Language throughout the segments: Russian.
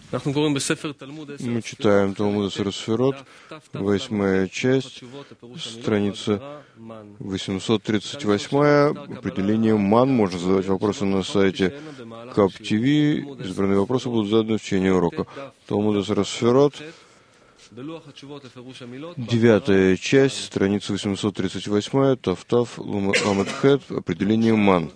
Мы читаем Талмуд Асер Сферот, 8 часть, страница 838. Определение ман. Можно задавать вопросы на сайте Кап ТВ. Избранные вопросы будут заданы в течение урока. Талмуд Асер Сферот, 9 часть, страница 838, Тафтав Ламадхет, определение ман.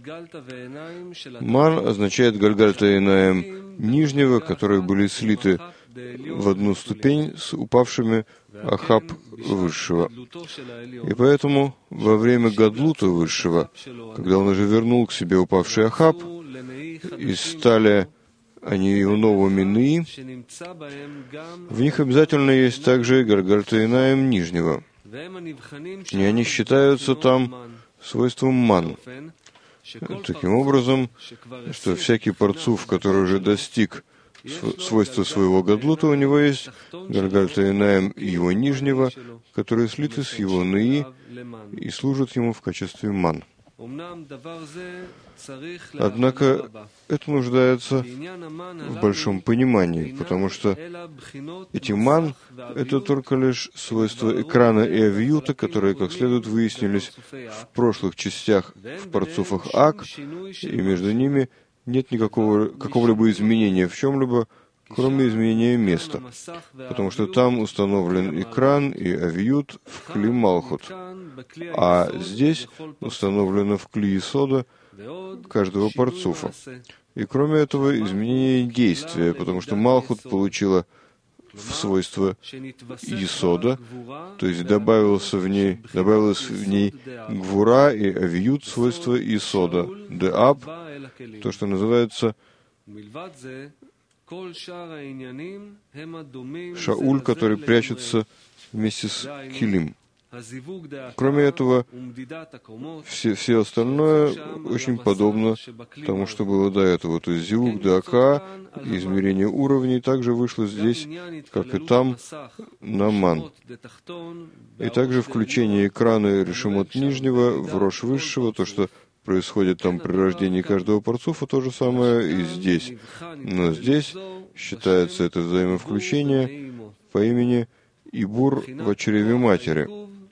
Ман означает гальгальта инаем нижнего, которые были слиты в одну ступень с упавшими Ахаб высшего. И поэтому во время Гадлута высшего, когда он уже вернул к себе упавший Ахаб, и стали они его новыми Ны, в них обязательно есть также гальгальта инаем нижнего. И они считаются там свойством ман. Таким образом, что всякий парцуф, который уже достиг свойства своего гадлута, у него есть гальгальта инаем его нижнего, которые слиты с его ныи и служат ему в качестве ман. Однако это нуждается в большом понимании, потому что эти ман — это только лишь свойства экрана и авиюта, которые, как следует, выяснились в прошлых частях в парцуфах Ак, и между ними нет какого-либо изменения в чем-либо, кроме изменения места, потому что там установлен экран и авиют в кли Малхут, а здесь установлено в кли Исода каждого парцуфа. И кроме этого, изменение действия, потому что Малхут получила в свойство Исода, то есть добавилась в ней гвура и авиют свойства Исода, деаб, то, что называется Шауль, который прячется вместе с Килим. Кроме этого, все остальное очень подобно тому, что было до этого. То есть зивук дака, измерение уровней, также вышло здесь, как и там, на ман. И также включение экрана и решимот нижнего в рош высшего, то, что происходит там при рождении каждого парцуфа, то же самое и здесь. Но здесь считается это взаимовключение по имени Ибур в чреве матери.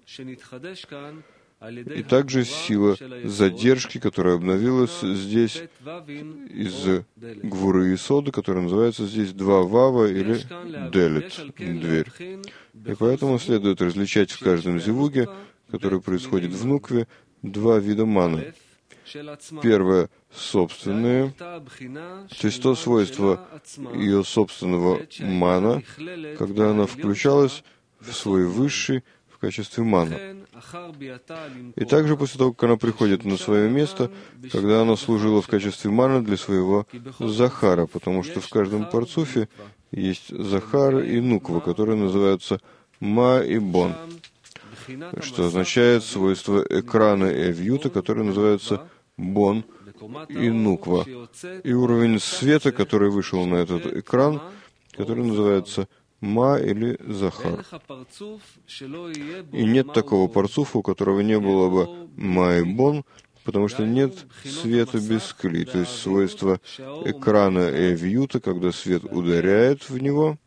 И также сила задержки, которая обновилась здесь из гвуры и соды, которая называется здесь два вава или делет, дверь. И поэтому следует различать в каждом зивуге, который происходит в нукве, два вида маны. Первое — собственное, то есть то свойство ее собственного мана, когда она включалась в свой высший в качестве мана. И также после того, как она приходит на свое место, когда она служила в качестве мана для своего захара, потому что в каждом парцуфе есть захар и нуква, которые называются ма и бон, что означает свойство экрана и авиюта, которые называются бон и нуква, и уровень света, который вышел на этот экран, который называется ма или захар. И нет такого парцуфа, у которого не было бы ма и бон, потому что нет света без кли, то есть свойство экрана и авиюта, когда свет ударяет в него,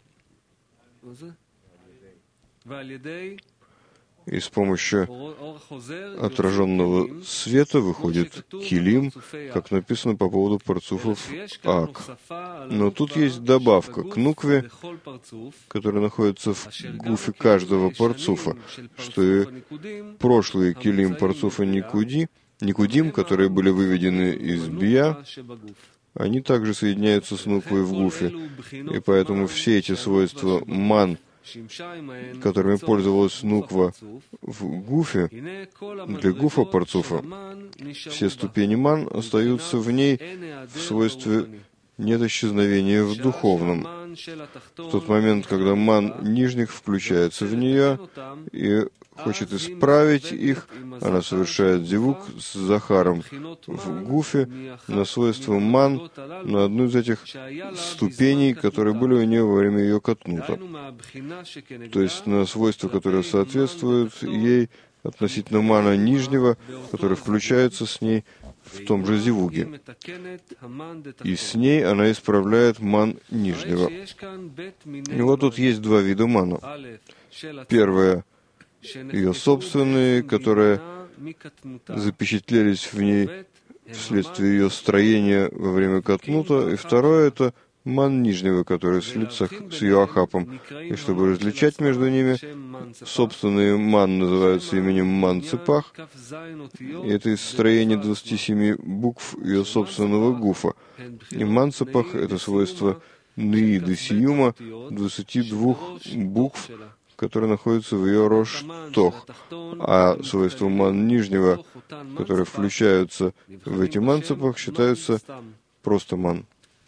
и с помощью отраженного света выходит килим, как написано по поводу парцуфов Ак. Но тут есть добавка к нукве, которая находится в гуфе каждого парцуфа, что и прошлые килим парцуфа Никудим, которые были выведены из бия, они также соединяются с нуквой в гуфе, и поэтому все эти свойства ман, которыми пользовалась нуква в гуфе, для гуфа парцуфа, все ступени ман остаются в ней в свойстве нет исчезновения в духовном. В тот момент, когда ман нижних включается в нее и хочет исправить их, она совершает зивук с захаром в гуфе на свойство ман на одну из этих ступеней, которые были у нее во время ее катнута. То есть на свойства, которые соответствуют ей относительно мана нижнего, который включается с ней в том же зивуге. И с ней она исправляет ман нижнего. И вот тут есть два вида мана. Первое — ее собственные, которые запечатлелись в ней вследствие ее строения во время катнута. И второе — это ман нижнего, который слится с ее ахапом. И чтобы различать между ними, собственный ман называется именем ман цепах. И это из строения 27 букв ее собственного гуфа. И ман цепах — это свойство нииды сиюма 22 букв, которые находятся в ее рош-тох. А свойства ман нижнего, которые включаются в эти ман цепах, считаются просто ман.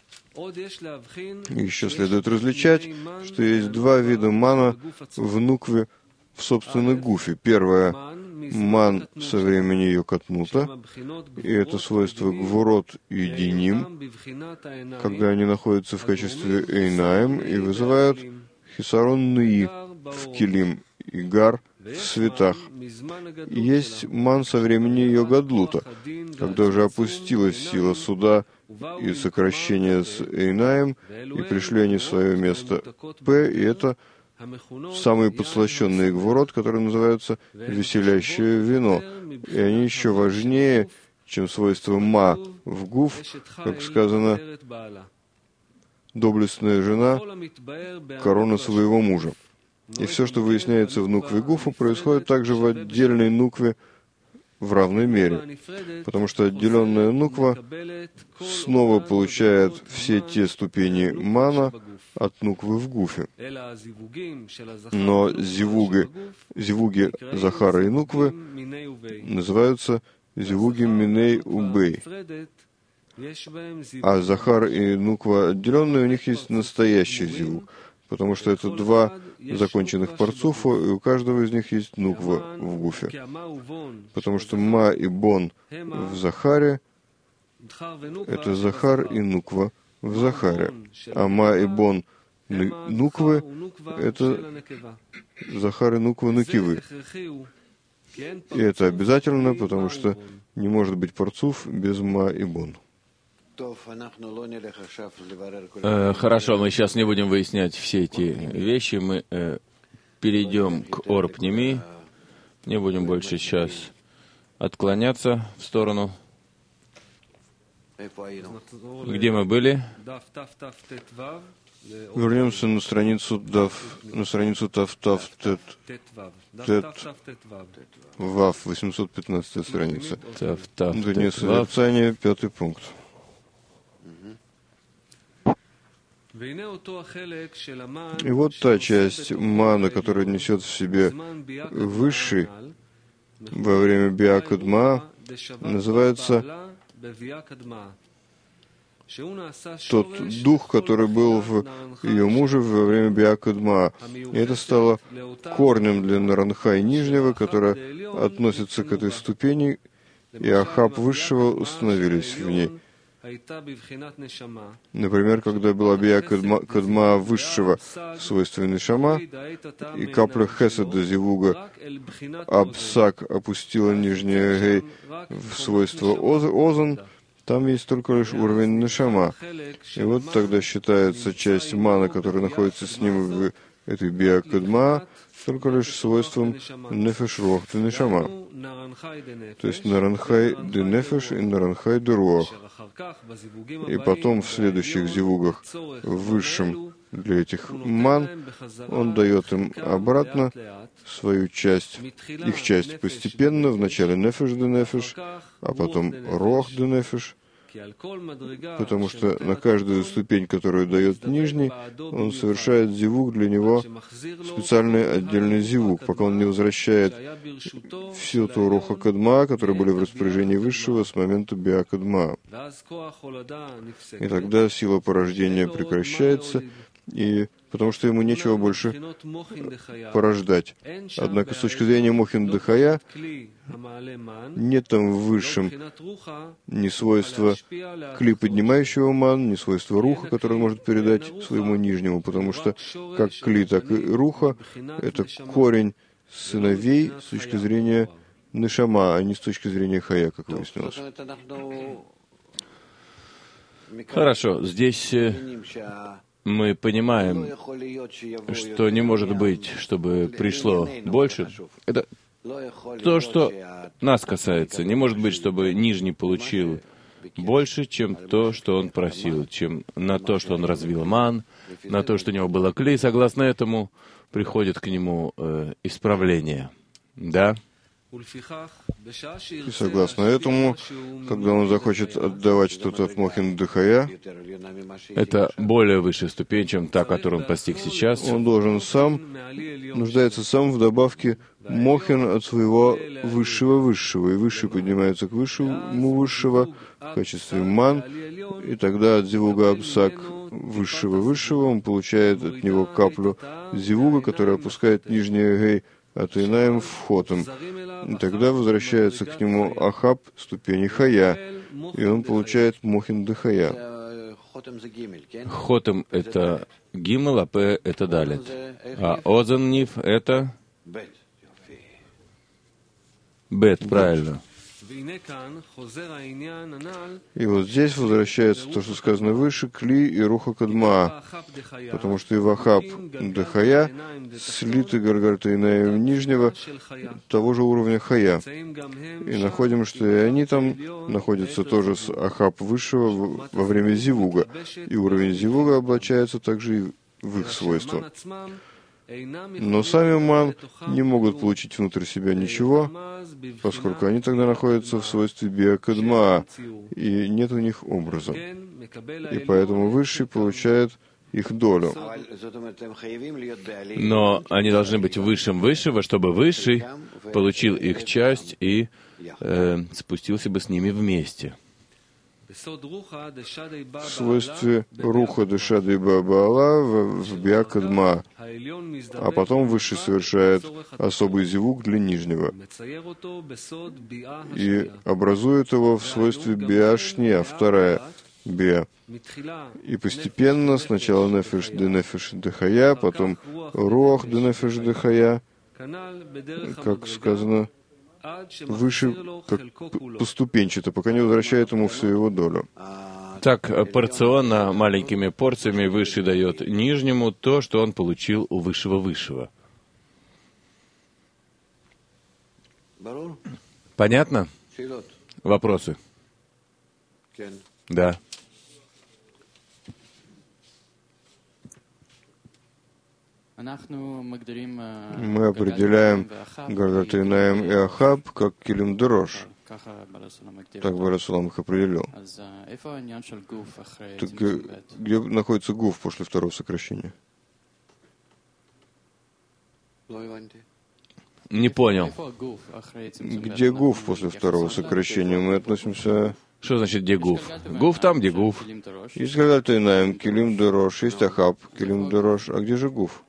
Еще следует различать, что есть два вида мана в нукве в собственной гуфе. Первое — ман со времени ее катнута, и это свойство гвурот и диним, когда они находятся в качестве эйнаем и вызывают хисарон нуи в килим и гар в светах. И есть ман со времени ее гадлута, когда уже опустилась сила суда и сокращение с эйнаем, и пришли они в свое место П, и это самые подслащенные гвурот, которые называются веселящее вино. И они еще важнее, чем свойство ма в гуф, как сказано, доблестная жена — корона своего мужа. И все, что выясняется в нукве гуфа, происходит также в отдельной нукве в равной мере, потому что отделенная нуква снова получает все те ступени мана от нуквы в гуфе. Но зивуги Захара и нуквы называются зивуги Миней Убей. А Захар и нуква отделенные, у них есть настоящий зивуг, потому что это два законченных парцуфа, и у каждого из них есть нуква в гуфе. Потому что ма и бон в Захаре — это Захар и нуква в Захаре. А ма и бон нуквы — это Захар и нуква нукивы. И это обязательно, потому что не может быть парцуф без ма и бон. Хорошо, мы сейчас не будем выяснять все эти вещи. Мы перейдем к Ор-Пними. Не будем больше сейчас отклоняться в сторону. Где мы были? Вернемся на страницу Тав-Тав-Тет. Вав, 815 страница. Донес созерцание, 5-й пункт. И вот та часть мана, которая несет в себе высший во время биакадма, называется тот дух, который был в ее муже во время биакадма. И это стало корнем для Наранхай нижнего, которая относится к этой ступени, и Ахаб высшего установились в ней. Например, когда была биакадма высшего в свойстве нешама, и капля хеседа зивуга Абсак опустила нижнее гей в свойство озон, там есть только лишь уровень нешама. И вот тогда считается часть мана, которая находится с ним в этой биакадма, только лишь свойством нефеш руах де нешама. То есть наранхай де нефеш и наранхай де руах. И потом в следующих зивугах, высшим для этих ман, он дает им обратно свою часть, их часть постепенно, вначале нефеш де нефеш, а потом руах де нефеш, потому что на каждую ступень, которую дает нижний, он совершает зивуг для него, специальный отдельный зивуг, пока он не возвращает всю ту руха кадма, которые были в распоряжении высшего с момента биакадма. И тогда сила порождения прекращается, и потому что ему нечего больше порождать. Однако с точки зрения Мохин Дахая нет там в высшем ни свойства кли поднимающего ман, ни свойства руха, которое он может передать своему нижнему, потому что как кли, так и руха — это корень сыновей с точки зрения нешама, а не с точки зрения хая, как выяснилось. Хорошо, здесь мы понимаем, что не может быть, чтобы пришло больше. Это то, что нас касается. Не может быть, чтобы нижний получил больше, чем то, что он просил, чем на то, что он развил ман, на то, что у него было кли. Согласно этому приходит к нему исправление. Да? И согласно этому, когда он захочет отдавать что-то от Мохин Дхая, это более высшая ступень, чем та, которую он постиг сейчас. Он должен нуждается сам в добавке Мохин от своего высшего. И высший поднимается к высшему высшего в качестве ман, и тогда от зивуга абсак высшего он получает от него каплю зивуга, которая опускает нижнее гей, атайнаем в хотом. И тогда возвращается к нему ахаб ступени хая, и он получает мохин дхая. Хотем — это гимел, а п — это далит. А озен ниф — это бет, правильно. И вот здесь возвращается то, что сказано выше, кли и руха кадма, потому что и в ахаб дхая слиты гаргартайнаем нижнего того же уровня хая. И находим, что и они там находятся тоже с ахаб высшего во время зивуга. И уровень зивуга облачается также и в их свойства. Но сами ман не могут получить внутрь себя ничего, поскольку они тогда находятся в свойстве биакадма, и нет у них образа. И поэтому высший получает их долю. Но они должны быть высшим высшего, чтобы высший получил их часть и спустился бы с ними вместе. В свойстве руха дешады бабаала в биакадма, а потом высший совершает особый зивук для нижнего и образует его в свойстве биашния, вторая биа. И постепенно сначала нефеш де нефеш дехая, потом руах де нефеш дехая, как сказано, выше, как поступенчато, пока не возвращает ему всю его долю. Так, порционно, маленькими порциями высший дает нижнему то, что он получил у высшего. Понятно? Вопросы? Да. Мы определяем Гаргартайнаем и Ахаб как Килим Дрош. Так Барасулам их определил. Так где находится гуф после второго сокращения? Не понял. Где гуф после второго сокращения? Мы относимся... Что значит где гуф? Гуф там, где гуф. Есть Гаргартайнаем, Килим Дрош, есть Ахаб, Килим Дрош. А где же гуф?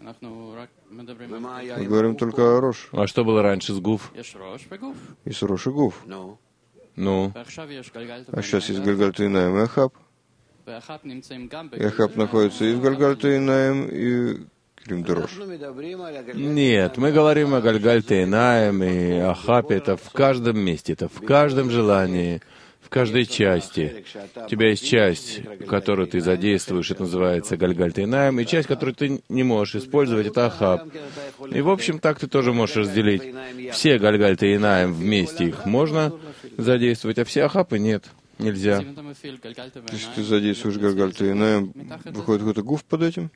Мы говорим только о Рош. А что было раньше с гуф? Есть Рош и гуф. Ну? А сейчас есть Гаргартайнаем и Ахаб. И Ахаб находится и в Гаргартайнаем, и Килим Дрош. Нет, мы говорим о Гальгальтайнаем и Ахабе. Это в каждом месте, это в каждом желании, в каждой части. У тебя есть часть, которую ты задействуешь, это называется Гальгальтайнаем, и часть, которую ты не можешь использовать, это Ахаб. И, в общем, так ты тоже можешь разделить. Все Гальгальтайнаем вместе их можно задействовать, а все Ахабы нет, нельзя. Если ты задействуешь Гальгальтайнаем, выходит какой-то гуф под этим?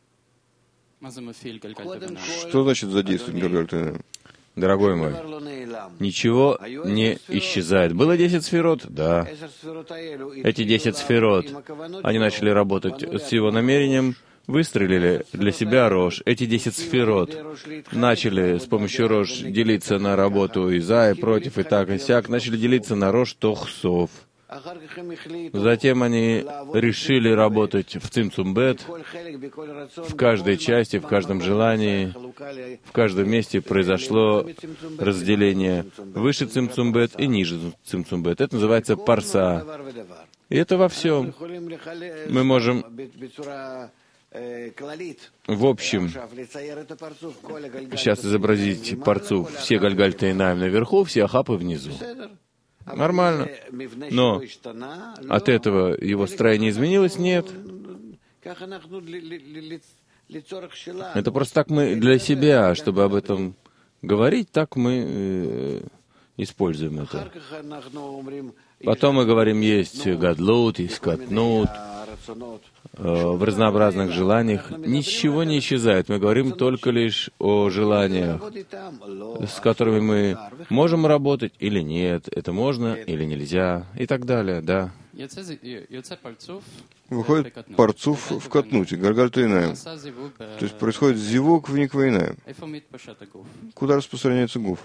Что значит задействовать Гальгальтайнаем? Дорогой мой, ничего не исчезает. Было 10 сферот? Да. Эти 10 сферот, они начали работать с его намерением, выстрелили для себя Рош. Эти 10 сферот начали с помощью Рош делиться на работу и за, и против, и так, и сяк, начали делиться на Рош Тохсов. Затем они решили работать в Цимцум-бет, в каждой части, в каждом желании, в каждом месте произошло разделение выше Цимцум-бет и ниже Цимцум-бет. Это называется парса. И это во всем. Мы можем В общем, сейчас изобразить парцуф, все Гальгальта Инаим наверху, все Ахапы внизу. Нормально. Но от этого его строение изменилось? Нет. Это просто так мы для себя, чтобы об этом говорить, так мы используем это. Потом мы говорим, есть гадлут, есть катнут. В разнообразных желаниях ничего не исчезает. Мы говорим только лишь о желаниях, с которыми мы можем работать или нет, это можно или нельзя, и так далее, да. Выходит парцуф в катнуте, Гальгальта Инаим. То есть происходит зивук в Никва Инаим. Куда распространяется гуф?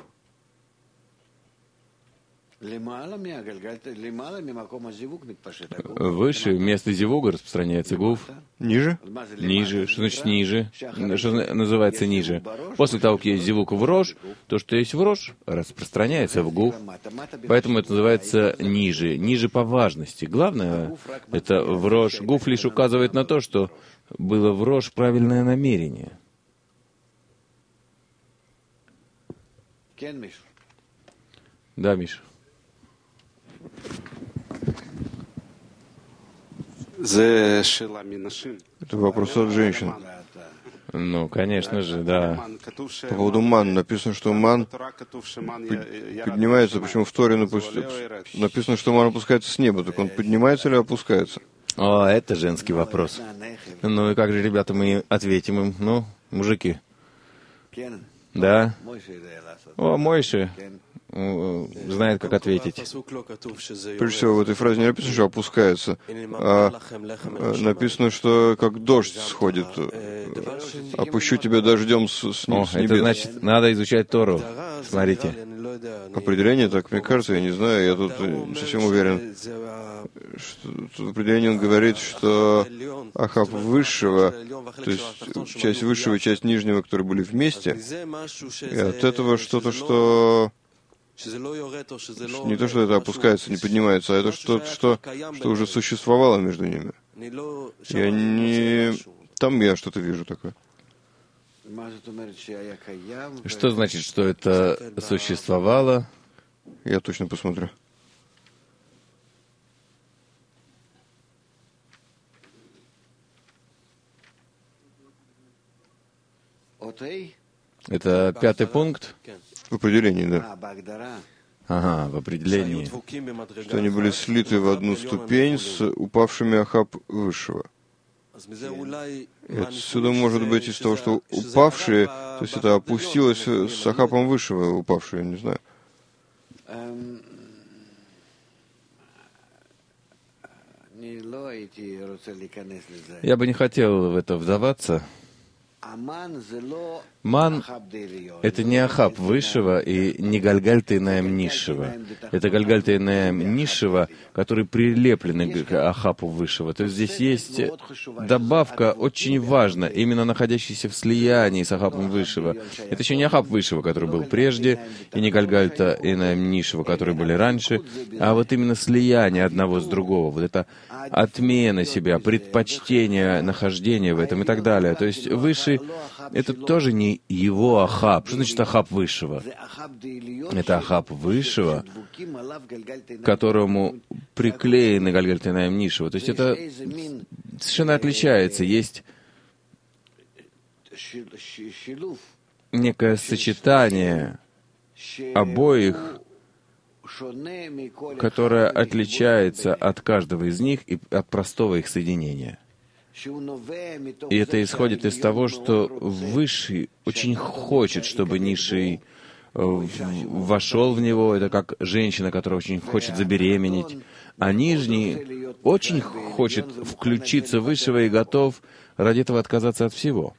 Выше, вместо зивуга распространяется гуф. Ниже? Ниже. Что значит ниже? Что называется ниже? После того, как есть зивук в рож, то, что есть в рож, распространяется в гуф. Поэтому это называется ниже. Ниже по важности. Главное, это в рож. Гуф лишь указывает на то, что было в рож правильное намерение. Да, Миша. Это вопрос от женщин. Ну, конечно же, да. По поводу ман написано, что ман поднимается. Почему в Торе написано, что ман опускается с неба? Так он поднимается или опускается? О, это женский вопрос. Ну и как же, ребята, мы ответим им? Ну, мужики. Да? О, Мойше знает, как ответить. Прежде всего, в этой фразе не написано, что опускается, а написано, что как дождь сходит. Опущу тебя дождем с небес. Это значит, надо изучать Тору. Смотрите. Определение, так мне кажется, я не знаю, я тут не совсем уверен. Что в определении он говорит, что Ахав высшего, то есть часть высшего и часть нижнего, которые были вместе, и от этого что-то, что не то, что это опускается, не поднимается, а это что уже существовало между ними. Я не... Там я что-то вижу такое. Что значит, что это существовало? Я точно посмотрю. Это 5-й пункт? В определении, да. Ага, в определении. Что они были слиты в одну ступень с упавшими Ахаб высшего. И отсюда может быть из того, что упавшие, то есть это опустилось с Ахапом высшего, упавшие, не знаю. Я бы не хотел в это вдаваться. Ман — это не Ахаб высшего и не Гальгальта Инаим низшего. Это Гальгальта Инаим низшего, которые прилеплены к Ахапу высшего. То есть здесь есть добавка очень важная, именно находящаяся в слиянии с Ахапом высшего. Это еще не Ахаб высшего, который был прежде, и не Гальгальта Инаим низшего, которые были раньше, а вот именно слияние одного с другого. Вот это отмена себя, предпочтение нахождения в этом и так далее. То есть высший — это тоже не его Ахаб. Что значит Ахаб высшего? Это Ахаб высшего, которому приклеены Гальгальта Инаим низшего. То есть это совершенно отличается. Есть некое сочетание обоих, которое отличается от каждого из них и от простого их соединения. И это исходит из того, что Высший очень хочет, чтобы Низший вошел в него. Это как женщина, которая очень хочет забеременеть. А Нижний очень хочет включиться в Высшего и готов ради этого отказаться от всего.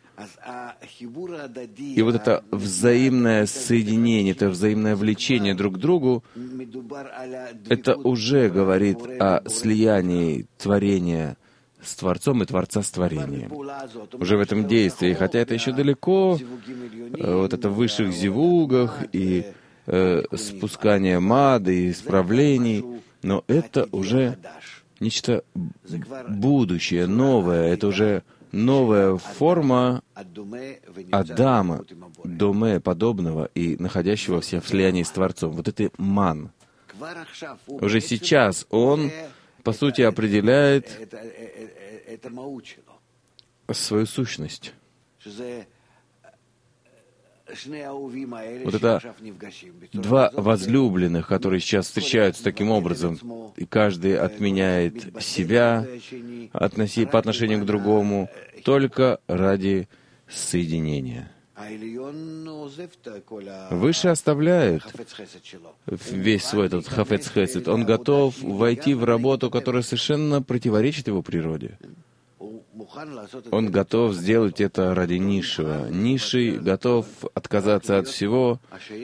И вот это взаимное соединение, это взаимное влечение друг к другу, это уже говорит о слиянии творения с Творцом и Творца с творением. Уже в этом действии, хотя это еще далеко, вот это в высших зивугах и спускание мады и исправлений, но это уже нечто будущее, новое, это уже новая форма Адама, доме, подобного и находящегося в слиянии с Творцом. Вот это ман. Уже сейчас он, по сути, определяет свою сущность. Вот это два возлюбленных, которые сейчас встречаются таким образом, и каждый отменяет себя по отношению к другому только ради соединения. Выше оставляет весь свой этот хафец хесед. Он готов войти в работу, которая совершенно противоречит его природе. Он готов сделать это ради низшего. Низший готов отказаться от всего,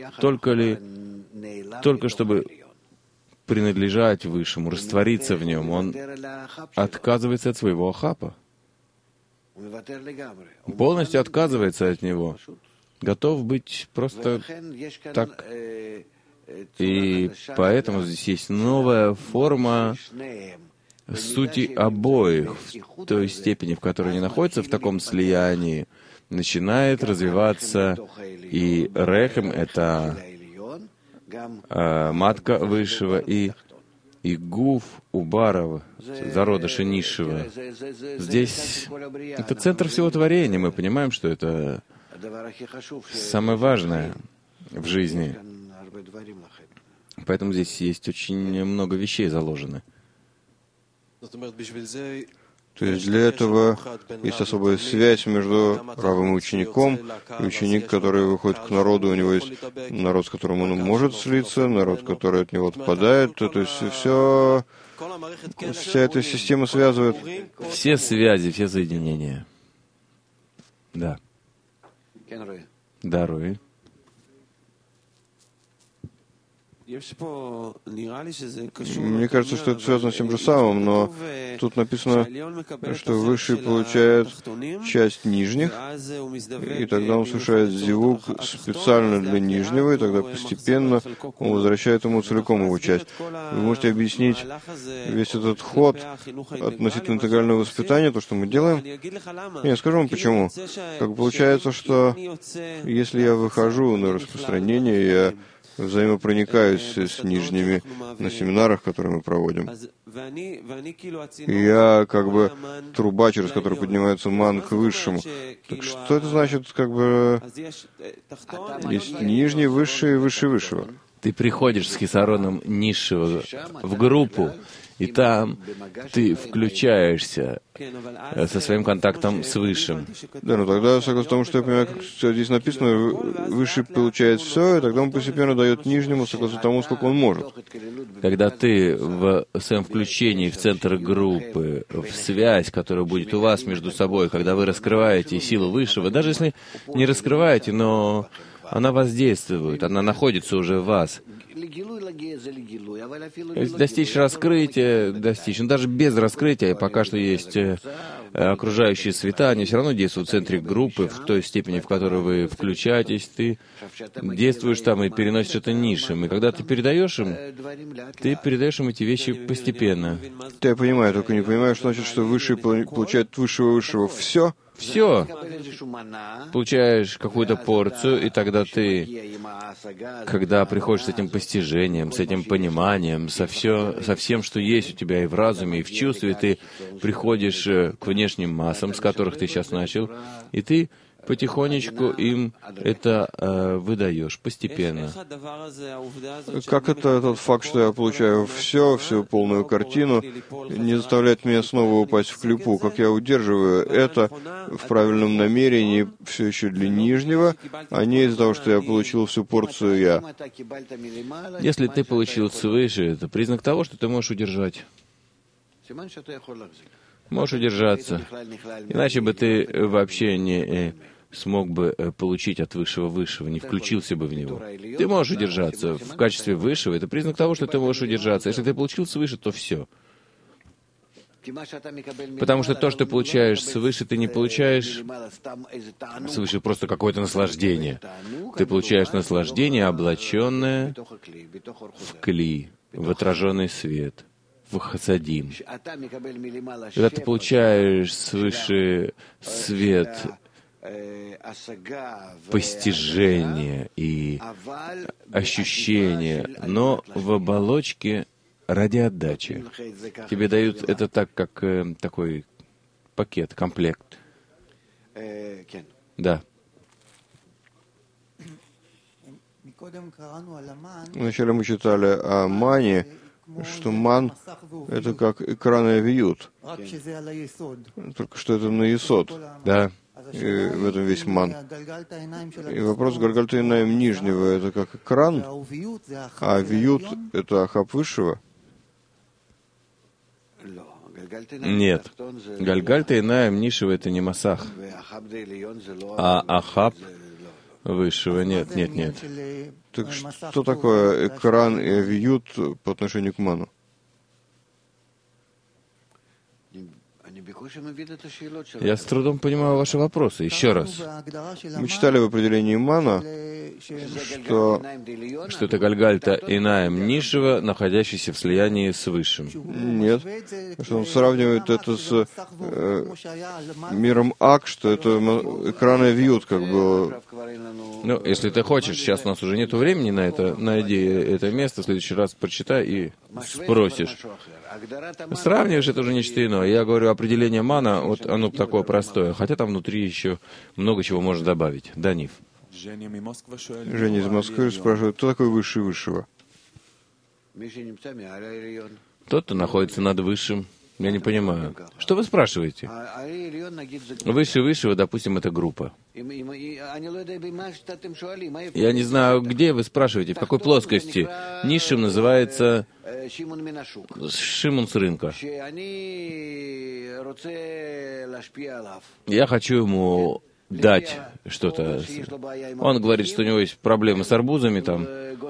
только чтобы принадлежать Высшему, раствориться в нем. Он отказывается от своего ахапа. Полностью отказывается от него. Готов быть просто так. И поэтому здесь есть новая форма сути обоих, в той степени, в которой они находятся в таком слиянии, начинает развиваться и рехем — это матка Высшего, и гуф Убарова, зародыша низшего. Здесь это центр всего творения. Мы понимаем, что это самое важное в жизни. Поэтому здесь есть очень много вещей заложено. То есть для этого есть особая связь между равым и учеником, и ученик, который выходит к народу, у него есть народ, с которым он может слиться, народ, который от него отпадает. То есть вся эта система связывает. Все связи, все соединения. Да. Да, Руи. Мне кажется, что это связано с тем же самым, но тут написано, что Высший получает часть нижних, и тогда он совершает зивук специально для нижнего, и тогда постепенно он возвращает ему целиком его часть. Вы можете объяснить весь этот ход относительно интегрального воспитания, то, что мы делаем? Я скажу вам почему. Как получается, что если я выхожу на распространение, я взаимопроникаюсь с нижними на семинарах, которые мы проводим. И я как бы труба, через которую поднимается ман к Высшему. Так что это значит, как бы, есть нижний, высший, выше высшего? Ты приходишь с хисароном низшего в группу, и там ты включаешься со своим контактом с Высшим. Да, но тогда, согласно тому, что я понимаю, как здесь написано, Высший получает все, и тогда он постепенно дает нижнему, согласно тому, сколько он может. Когда ты в своем включении в центр группы, в связь, которая будет у вас между собой, когда вы раскрываете силу Высшего, даже если не раскрываете, но она воздействует, она находится уже в вас. Достичь раскрытия, но даже без раскрытия, пока что есть окружающие света, они все равно действуют в центре группы, в той степени, в которой вы включаетесь, ты действуешь там и переносишь это низшим. И когда ты передаешь им эти вещи постепенно. Я понимаю, только не понимаю, что значит, что Высший получает высшего все. Все. Получаешь какую-то порцию, и тогда ты, когда приходишь с этим постижением, с этим пониманием, со всем, что есть у тебя и в разуме, и в чувстве, ты приходишь к внешним массам, с которых ты сейчас начал, и ты потихонечку им это выдаешь постепенно. Как это тот факт, что я получаю всю полную картину, не заставляет меня снова упасть в клепу? Как я удерживаю это в правильном намерении все еще для нижнего, а не из-за того, что я получил всю порцию я? Если ты получил свыше, это признак того, что ты можешь удержать. Можешь удержаться. Иначе бы ты вообще не смог бы получить от высшего, не включился бы в него. Ты можешь удержаться в качестве высшего. Это признак того, что ты можешь удержаться. Если ты получил свыше, то все. Потому что то, что ты получаешь свыше, ты не получаешь свыше просто какое-то наслаждение. Ты получаешь наслаждение, облаченное в кли, в отраженный свет, в Хасадим. Когда ты получаешь свыше свет постижения и ощущения, но в оболочке ради отдачи. Тебе дают это так, как такой пакет, комплект. Да. Вначале мы читали о мане, что ман — это как экран и вьют. Только что это на есод. Да. И в этом весь ман. И вопрос Гальгальта-Инаим нижнего — это как экран, а вьют — это ахаб высшего. Нет. Гальгальта-Инаим низшего — это не масах. А ахаб высшего — нет. Так что такое экран и вьют по отношению к ману? Я с трудом понимаю ваши вопросы. Еще раз. Мы читали в определении мана, что это Гальгальта-Инаим низшего, находящийся в слиянии с высшим. Нет. Что он сравнивает это с миром Ак, что это экран и вьют, как было. Ну, если ты хочешь, сейчас у нас уже нет времени на это, найди это место, в следующий раз прочитай и спросишь. Сравниваешь, это уже нечто иное. Я говорю, определение мана, вот оно такое простое, хотя там внутри еще много чего можно добавить. Да, Нив? Женя из Москвы спрашивает, кто такой высший высшего? Тот, кто находится над высшим. Я не понимаю. Что вы спрашиваете? Выше высшего, допустим, это группа. Я не знаю, где вы спрашиваете, в какой плоскости. Низшим называется Шимон с рынка. Я хочу ему дать что-то. Он говорит, что у него есть проблемы с арбузами, там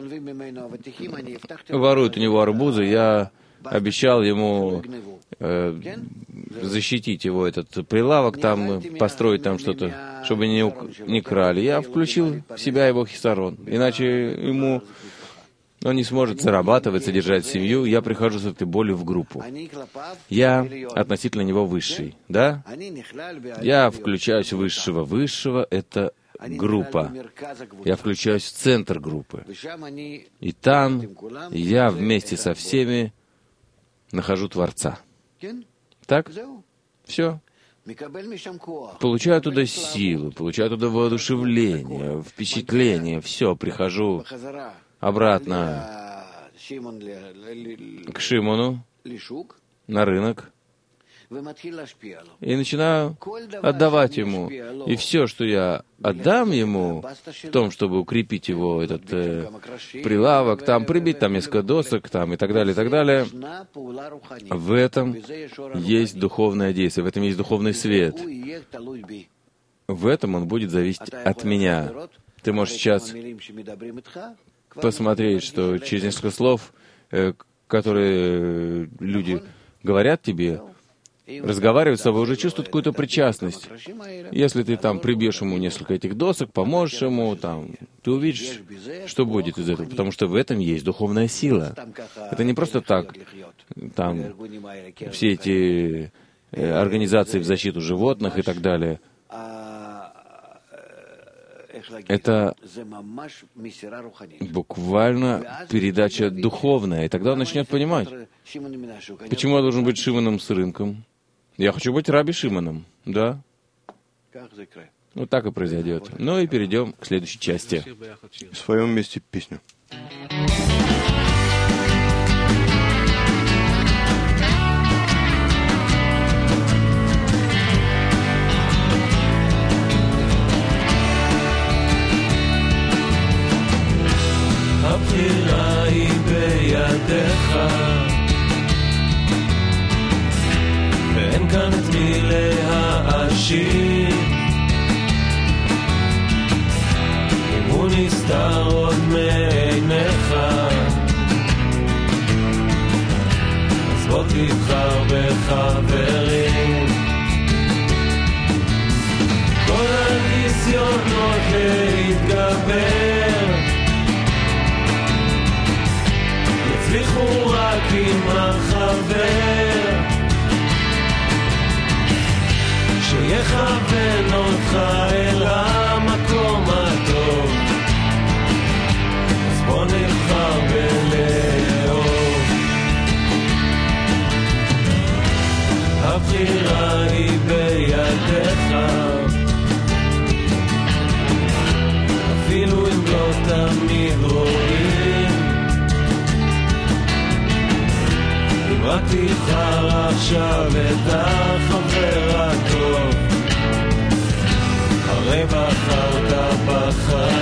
воруют у него арбузы. Я обещал ему защитить его этот прилавок, там построить там что-то, чтобы не крали. Я включил в себя его хисарон, иначе он не сможет зарабатывать, содержать семью. Я прихожу с этой болью в группу. Я относительно него высший, да? Я включаюсь в высшего, это группа. Я включаюсь в центр группы. И там я вместе со всеми нахожу Творца. Так? Все. Получаю оттуда силу, получаю оттуда воодушевление, впечатление. Все, прихожу обратно к Шимону, на рынок, и начинаю отдавать ему. И все, что я отдам ему, в том, чтобы укрепить его этот прилавок, там прибить там несколько досок, там и так далее, в этом есть духовное действие, в этом есть духовный свет. В этом он будет зависеть от меня. Ты можешь сейчас посмотреть, что через несколько слов, которые люди говорят тебе, разговаривают с тобой, уже чувствуют какую-то причастность. Если ты там прибьешь ему несколько этих досок, поможешь ему, там, ты увидишь, что будет из этого, потому что в этом есть духовная сила. Это не просто так, там, все эти организации в защиту животных и так далее. Это буквально передача духовная, и тогда он начнет понимать, почему я должен быть Шимоном с рынком. Я хочу быть Раби Шимоном, да? Вот так и произойдет. Ну и перейдем к следующей части. В своем месте песню. הבחירה היא בידיך ואין כאן את מי להאשים אם הוא נסתר עוד מעיניך אז בוא תבחר בחברים כל הניסיונות להתגבר הצליחו רק רק עם החבר שיכוון אותך אל המקום הטוב, אז בוא נבחר בלאהוב. הבחירה היא בידיך, אפילו אם לא תמיד רואים, אם רק תבחר עכשיו את החבר הטוב, הרי בחרת בחיים.